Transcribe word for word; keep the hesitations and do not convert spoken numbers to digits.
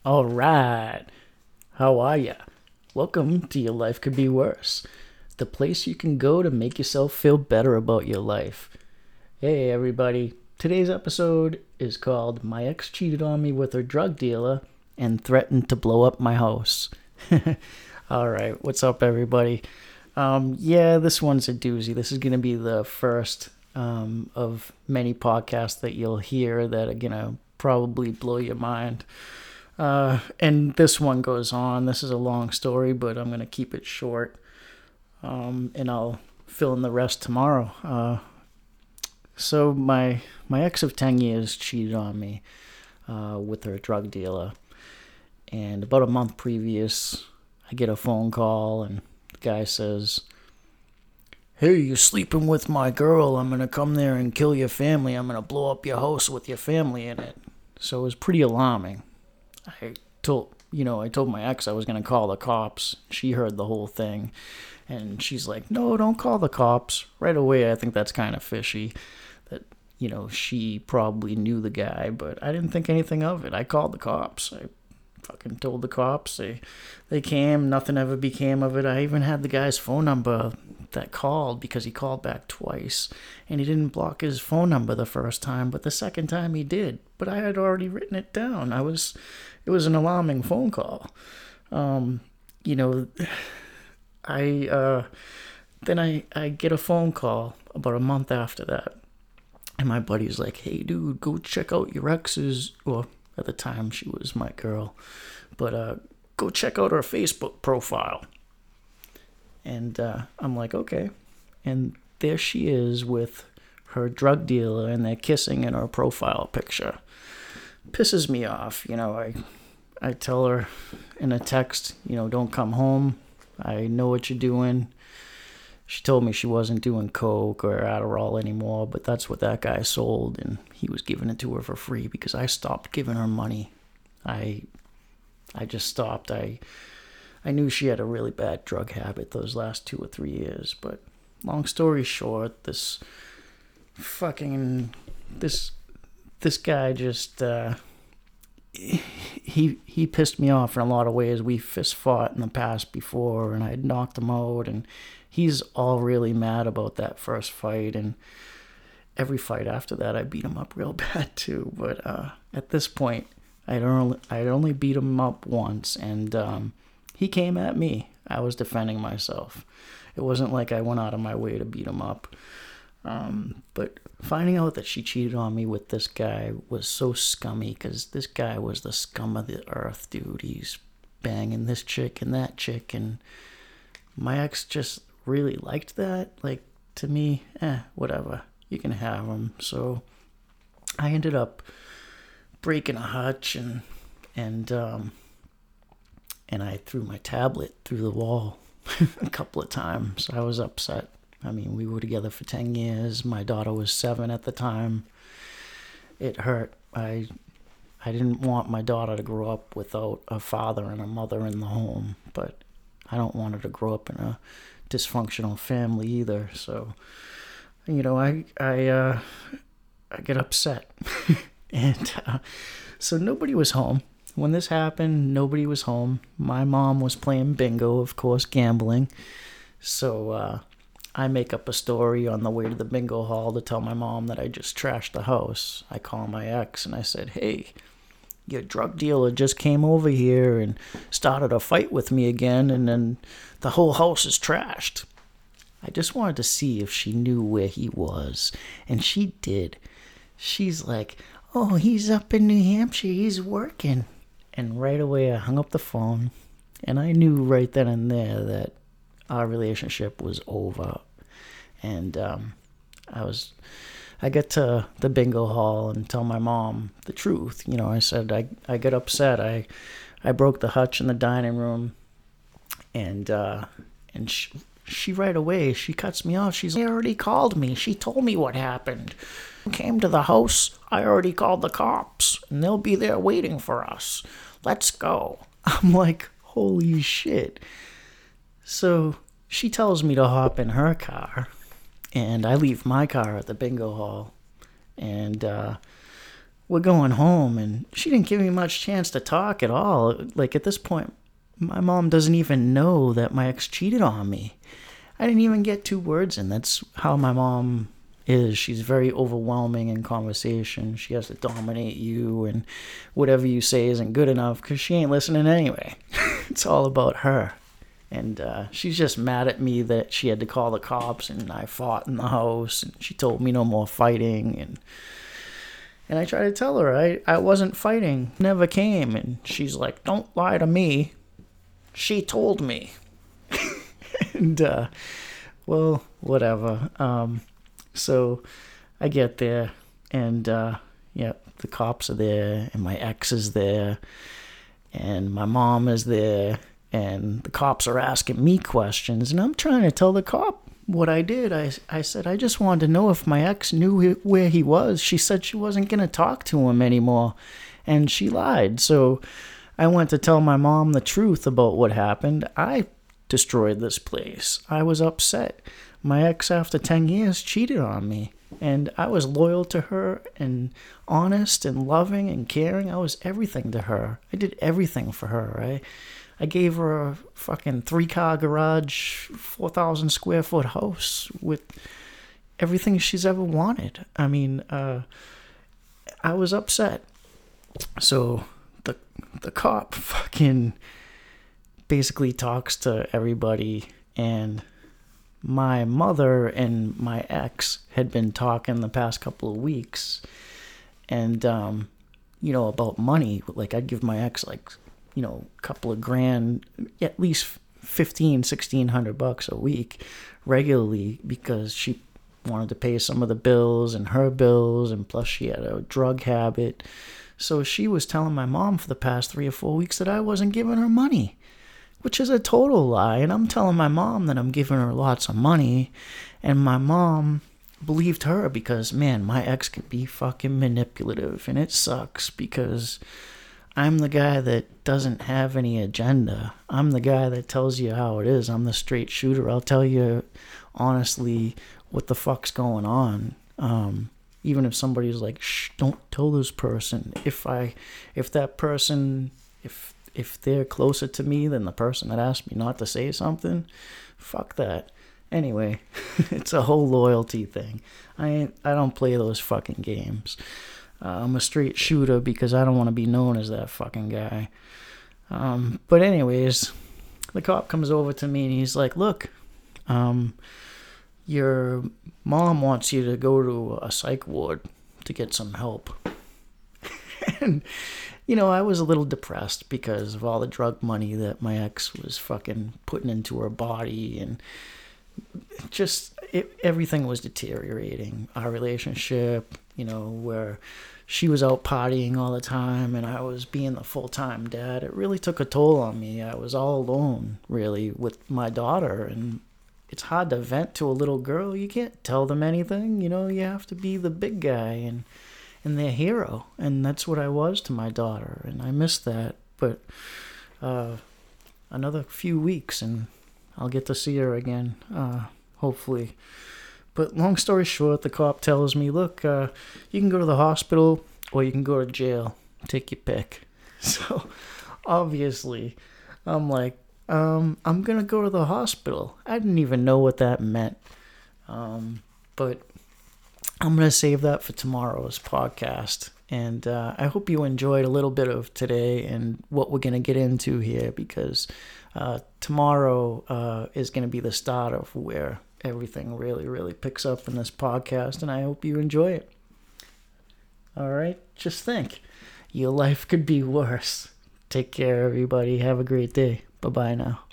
All right. How are ya? Welcome to Your Life Could Be Worse, the place you can go to make yourself feel better about your life. Hey, everybody. Today's episode is called My Ex Cheated on Me with Her Drug Dealer and Threatened to Blow Up My House. All right. What's up, everybody? Um, yeah, this one's a doozy. This is going to be the first um, of many podcasts that you'll hear that are going to probably blow your mind. Uh, and this one goes on. This is a long story, but I'm going to keep it short. Um, and I'll fill in the rest tomorrow. Uh, so my my ex of ten years cheated on me uh, with her drug dealer. And about a month previous, I get a phone call and the guy says, "Hey, you're sleeping with my girl. I'm going to come there and kill your family. I'm going to blow up your house with your family in it." So it was pretty alarming. I told, you know, I told my ex I was going to call the cops. She heard the whole thing. And she's like, "No, don't call the cops." Right away, I think that's kind of fishy. That, you know, she probably knew the guy, but I didn't think anything of it. I called the cops. I fucking told the cops. They, they came. Nothing ever became of it. I even had the guy's phone number that called because he called back twice. And he didn't block his phone number the first time, but the second time he did. But I had already written it down. I was... It was an alarming phone call. Um, you know, I uh, then I, I get a phone call about a month after that. And my buddy's like, "Hey, dude, go check out your ex's," well, at the time she was my girl, but uh, go check out her Facebook profile. And uh, I'm like, okay. And there she is with her drug dealer, and they're kissing in her profile picture. Pisses me off. You know, I I tell her in a text, you know, "Don't come home. I know what you're doing." She told me she wasn't doing coke or Adderall anymore, but that's what that guy sold, and he was giving it to her for free because I stopped giving her money. I I just stopped. I I knew she had a really bad drug habit those last two or three years, but long story short, this fucking this This guy just, uh, he he pissed me off in a lot of ways. We fist fought in the past before, and I knocked him out, and he's all really mad about that first fight, and every fight after that, I beat him up real bad too. But uh, at this point, I'd only, I'd only beat him up once, and um, he came at me. I was defending myself. It wasn't like I went out of my way to beat him up. Um, but finding out that she cheated on me with this guy was so scummy, because this guy was the scum of the earth, dude. He's banging this chick and that chick, and my ex just really liked that. Like, to me, eh, whatever. You can have him. So I ended up breaking a hutch, and and um, and I threw my tablet through the wall a couple of times. I was upset. I mean, we were together for ten years. My daughter was seven at the time. It hurt. I I didn't want my daughter to grow up without a father and a mother in the home, but I don't want her to grow up in a dysfunctional family either. So, you know, I I uh, I get upset. and uh, so nobody was home. When this happened, nobody was home. My mom was playing bingo, of course, gambling. So, uh, I make up a story on the way to the bingo hall to tell my mom that I just trashed the house. I call my ex and I said, "Hey, your drug dealer just came over here and started a fight with me again, and then the whole house is trashed." I just wanted to see if she knew where he was, and she did. She's like, "Oh, he's up in New Hampshire, he's working." And right away I hung up the phone, and I knew right then and there that our relationship was over. And um, I was, I get to the bingo hall and tell my mom the truth. You know, I said, I, I get upset. I, I broke the hutch in the dining room, and, uh, and she, she right away, she cuts me off. She's, "They already called me. She told me what happened. Came to the house. I already called the cops, and they'll be there waiting for us. Let's go." I'm like, holy shit. So she tells me to hop in her car, and I leave my car at the bingo hall. And uh, we're going home, and she didn't give me much chance to talk at all. Like, at this point, my mom doesn't even know that my ex cheated on me. I didn't even get two words in. That's how my mom is. She's very overwhelming in conversation. She has to dominate you, and whatever you say isn't good enough because she ain't listening anyway. It's all about her. And uh, she's just mad at me that she had to call the cops, and I fought in the house, and she told me no more fighting. And and I tried to tell her I, I wasn't fighting, never came. And she's like, don't lie to me. She told me. And, uh, well, whatever. Um, so I get there, and, uh, yeah, the cops are there, and my ex is there, and my mom is there, and the cops are asking me questions, and I'm trying to tell the cop what I did. I, I said, I just wanted to know if my ex knew where he was. She said she wasn't going to talk to him anymore, and she lied. So I went to tell my mom the truth about what happened. I destroyed this place. I was upset. My ex, after ten years, cheated on me, and I was loyal to her and honest and loving and caring. I was everything to her. I did everything for her. I, I gave her a fucking three-car garage, four thousand square foot house with everything she's ever wanted. I mean, uh, I was upset. So the the cop fucking basically talks to everybody, and my mother and my ex had been talking the past couple of weeks, and um you know, about money. Like, I'd give my ex like, you know, a couple of grand, at least fifteen, sixteen hundred bucks a week regularly, because she wanted to pay some of the bills and her bills, and plus she had a drug habit. So she was telling my mom for the past three or four weeks that I wasn't giving her money, which is a total lie. And I'm telling my mom that I'm giving her lots of money, and my mom believed her because, man, my ex could be fucking manipulative, and it sucks because I'm the guy that doesn't have any agenda. I'm the guy that tells you how it is. I'm the straight shooter. I'll tell you honestly what the fuck's going on. Um, even if somebody's like, shh, don't tell this person. If I, if that person, if if they're closer to me than the person that asked me not to say something, fuck that. Anyway, it's a whole loyalty thing. I ain't, I don't play those fucking games. Uh, I'm a straight shooter because I don't want to be known as that fucking guy. Um, but anyways, the cop comes over to me and he's like, look, um, your mom wants you to go to a psych ward to get some help. And, you know, I was a little depressed because of all the drug money that my ex was fucking putting into her body, and just it, everything was deteriorating. Our relationship, you know, where she was out partying all the time and I was being the full-time dad, it really took a toll on me. I was all alone, really, with my daughter, and it's hard to vent to a little girl. You can't tell them anything, you know, you have to be the big guy and and their hero, and that's what I was to my daughter, and I miss that. But uh, another few weeks and I'll get to see her again, uh, hopefully. But long story short, the cop tells me, look, uh, you can go to the hospital or you can go to jail. Take your pick. So obviously I'm like, um, I'm going to go to the hospital. I didn't even know what that meant. Um, but I'm going to save that for tomorrow's podcast. And uh, I hope you enjoyed a little bit of today and what we're going to get into here, because uh, tomorrow uh, is going to be the start of where everything really, really picks up in this podcast, and I hope you enjoy it. All right, just think, your life could be worse. Take care, everybody. Have a great day. Bye-bye now.